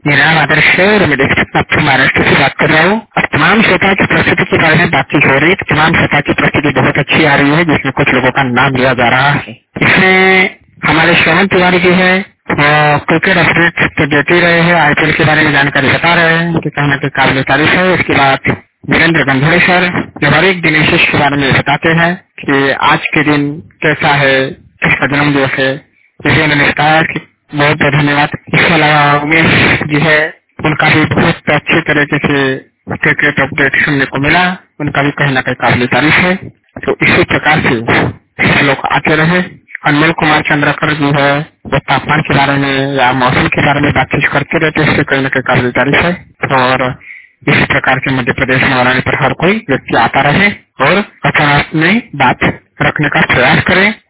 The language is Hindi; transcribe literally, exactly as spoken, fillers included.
मेरा नाम आदर्श है और मैं डिस्ट्रिक्ट आपसे महाराष्ट्र से बात कर रहा हूँ। अब तमाम श्रोता की प्रस्तुति के बारे में बातचीत हो रही है। तमाम श्रोता की प्रस्तुति बहुत अच्छी आ रही है, जिसमें कुछ लोगों का नाम लिया जा रहा है। इसमें हमारे श्रवण तिवारी जी है, वो क्रिकेट अपडेट तो देते ही रहे हैं, आईपीएल के बारे में जानकारी बता रहे हैं कि कहना के काबिल तारीफ है। इसके बाद वीरेंद्र गंधोड़े सर व्यवहारिक दिनेश के बारे में बताते हैं कि आज के दिन कैसा है, किसका जन्म दिवस है, जिसे उन्होंने बताया कि बहुत बहुत धन्यवाद। इसके अलावा उमेश जी है, उनका भी बहुत अच्छे तरीके से क्रिकेट अपडेट सुनने को मिला, उनका भी कहीं ना कहीं काबिल तारीफ है। तो इसी प्रकार से सब लोग आते रहे। अनमोल कुमार चंद्रकर जी है, वो तापमान के बारे में या मौसम के बारे में बातचीत करते रहते हैं, इससे कहीं ना कहीं काबिल तारीफ है। और इसी प्रकार के मध्य प्रदेश में आने पर हर कोई व्यक्ति आता रहे और अपना में बात रखने का प्रयास करे।